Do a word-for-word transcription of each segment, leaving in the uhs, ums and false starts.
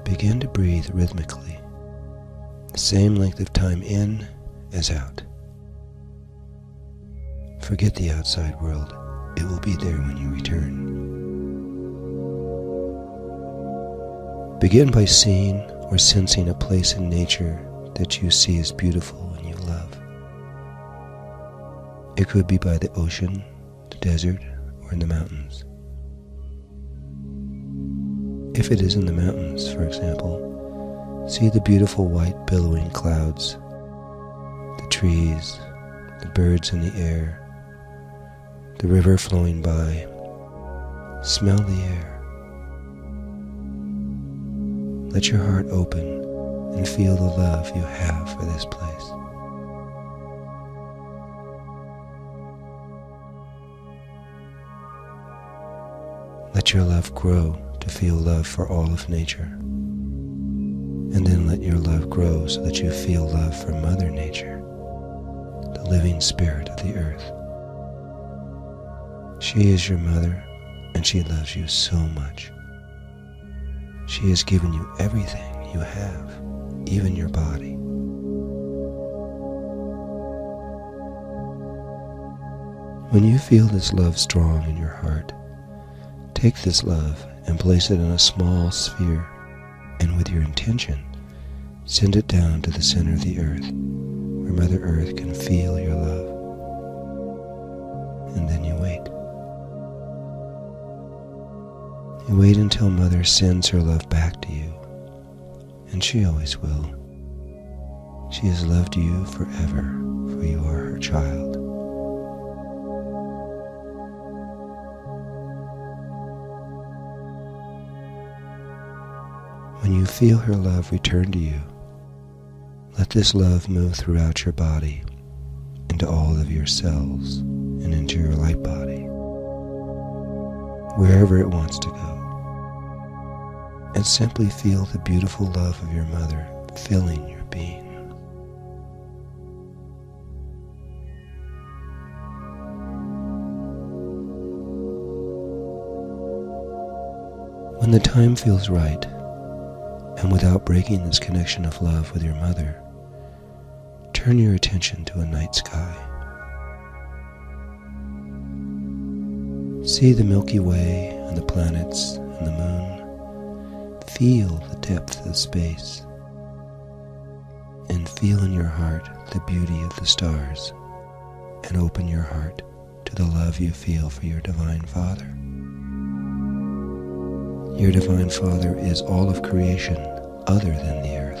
Begin to breathe rhythmically, the same length of time in as out. Forget the outside world. It will be there when you return. Begin by seeing or sensing a place in nature that you see as beautiful and you love. It could be by the ocean, the desert, or in the mountains. If it is in the mountains, for example, see the beautiful white billowing clouds, the trees, the birds in the air, the river flowing by. Smell the air. Let your heart open and feel the love you have for this place. Let your love grow to feel love for all of nature. And then let your love grow so that you feel love for Mother Nature, the living spirit of the earth. She is your mother, and she loves you so much. She has given you everything you have, even your body. When you feel this love strong in your heart, take this love and place it in a small sphere, and with your intention, send it down to the center of the earth, where Mother Earth can feel your love. And then you wait. You wait until Mother sends her love back to you, and she always will. She has loved you forever, for you are her child. When you feel her love return to you, let this love move throughout your body, into all of your cells, and into your light body, wherever it wants to go. And simply feel the beautiful love of your mother filling your being. When the time feels right, and without breaking this connection of love with your mother, turn your attention to a night sky. See the Milky Way and the planets and the moon. Feel the depth of space, and feel in your heart the beauty of the stars, and open your heart to the love you feel for your Divine Father. Your Divine Father is all of creation other than the earth.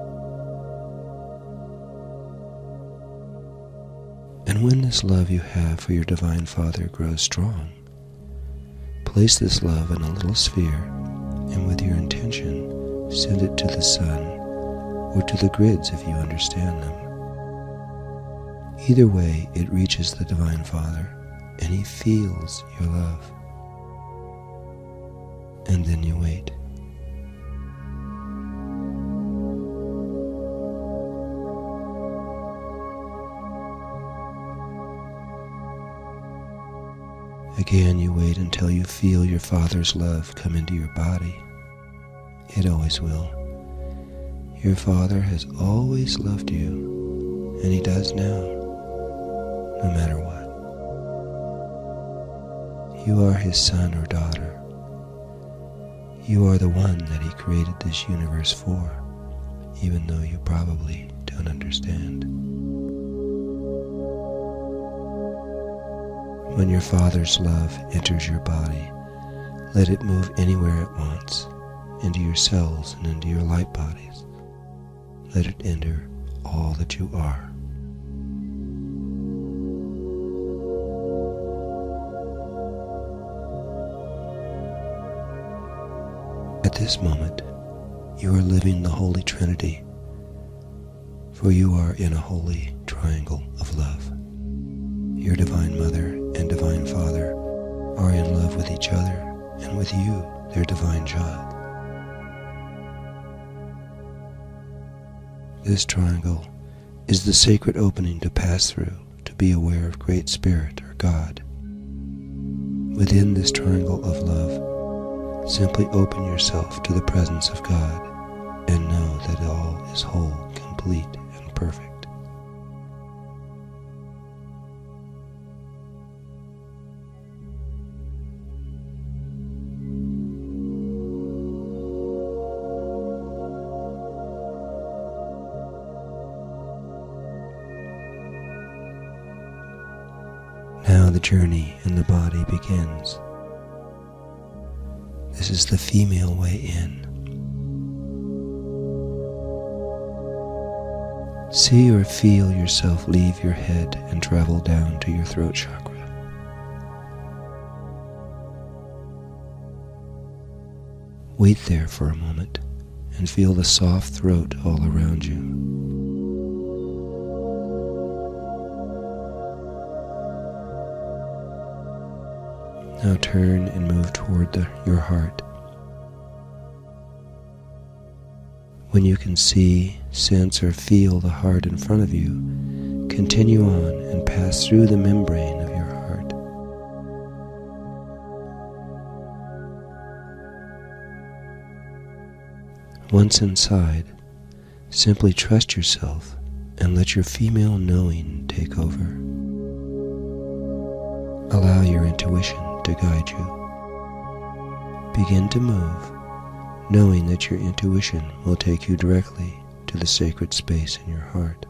And when this love you have for your Divine Father grows strong, place this love in a little sphere, and with your intention, send it to the sun, or to the grids if you understand them. Either way, it reaches the Divine Father, and he feels your love. And then you wait. Again, you wait until you feel your Father's love come into your body. It always will. Your Father has always loved you, and he does now, no matter what. You are his son or daughter. You are the one that he created this universe for, even though you probably don't understand. When your Father's love enters your body, let it move anywhere it wants, into your cells and into your light bodies. Let it enter all that you are. At this moment, you are living the Holy Trinity, for you are in a holy triangle of love. Your Divine Mother and Divine Father are in love with each other and with you, their divine child. This triangle is the sacred opening to pass through to be aware of Great Spirit or God. Within this triangle of love, simply open yourself to the presence of God and know that all is whole, complete, and perfect. Now the journey in the body begins. This is the female way in. See or feel yourself leave your head and travel down to your throat chakra. Wait there for a moment and feel the soft throat all around you. Now turn and move toward the, your heart. When you can see, sense, or feel the heart in front of you, continue on and pass through the membrane of your heart. Once inside, simply trust yourself and let your female knowing take over. Allow your intuition to guide you. Begin to move, knowing that your intuition will take you directly to the sacred space in your heart.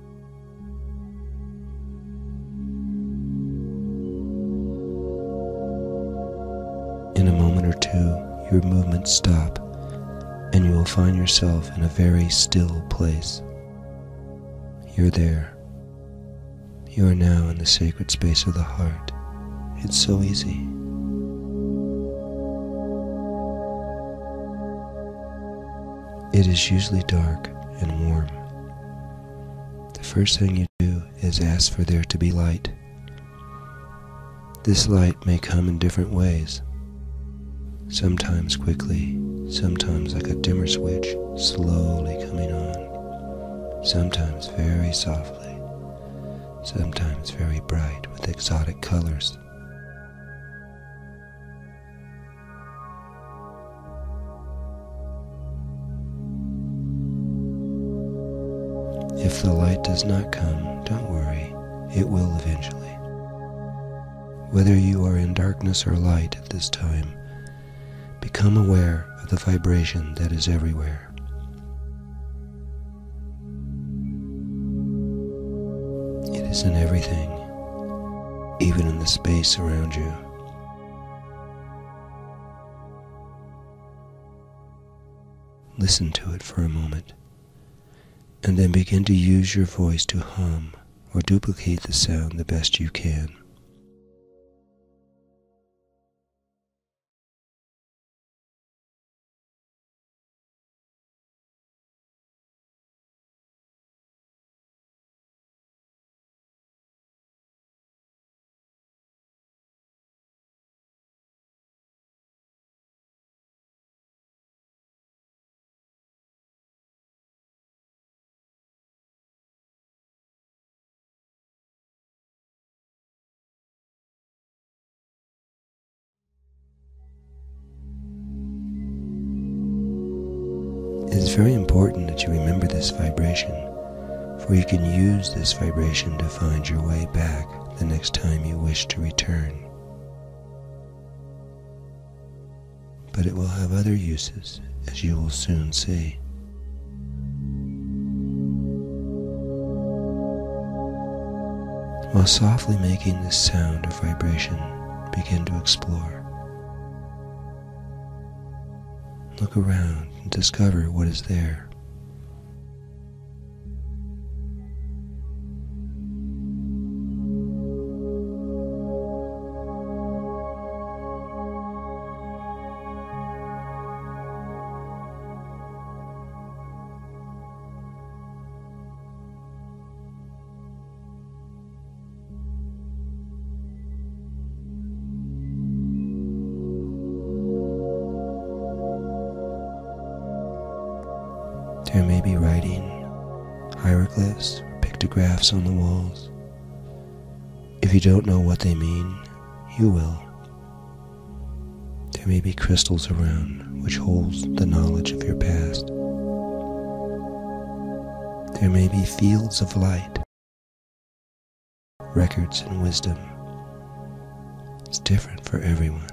In a moment or two, your movements stop, and you will find yourself in a very still place. You're there. You are now in the sacred space of the heart. It's so easy. It is usually dark and warm. The first thing you do is ask for there to be light. This light may come in different ways. Sometimes quickly, sometimes like a dimmer switch, slowly coming on. Sometimes very softly, sometimes very bright with exotic colors. If the light does not come, don't worry, it will eventually. Whether you are in darkness or light at this time, become aware of the vibration that is everywhere. It is in everything, even in the space around you. Listen to it for a moment, and then begin to use your voice to hum or duplicate the sound the best you can. It is very important that you remember this vibration, for you can use this vibration to find your way back the next time you wish to return. But it will have other uses, as you will soon see. While softly making this sound or vibration, begin to explore. Look around and discover what is there. There may be writing, hieroglyphs, or pictographs on the walls. If you don't know what they mean, you will. There may be crystals around which holds the knowledge of your past. There may be fields of light, records and wisdom. It's different for everyone.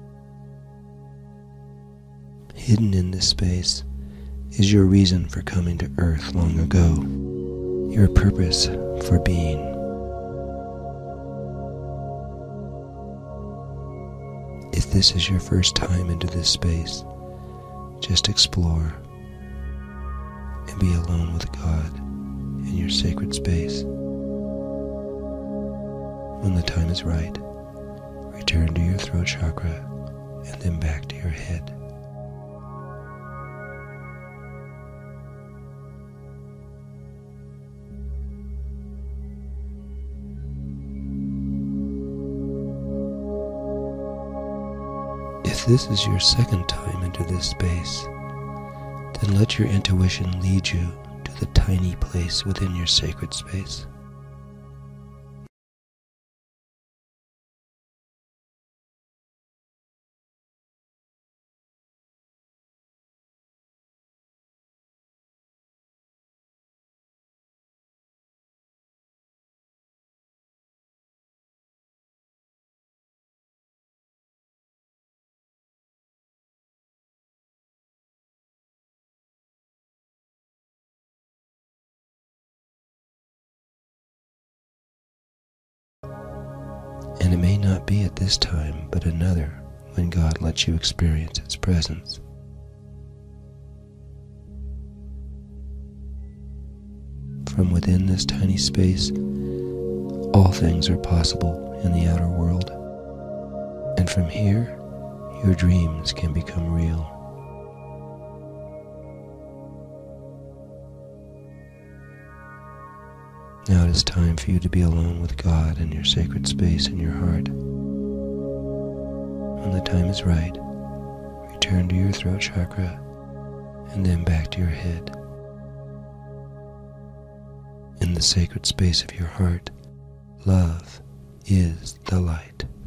Hidden in this space is your reason for coming to Earth long ago, your purpose for being. If this is your first time into this space, just explore and be alone with God in your sacred space. When the time is right, return to your throat chakra and then back to your head. If this is your second time into this space, then let your intuition lead you to the tiny place within your sacred space. And it may not be at this time, but another, when God lets you experience its presence. From within this tiny space, all things are possible in the outer world. And from here, your dreams can become real. Now it is time for you to be alone with God in your sacred space in your heart. When the time is right, return to your throat chakra and then back to your head. In the sacred space of your heart, love is the light.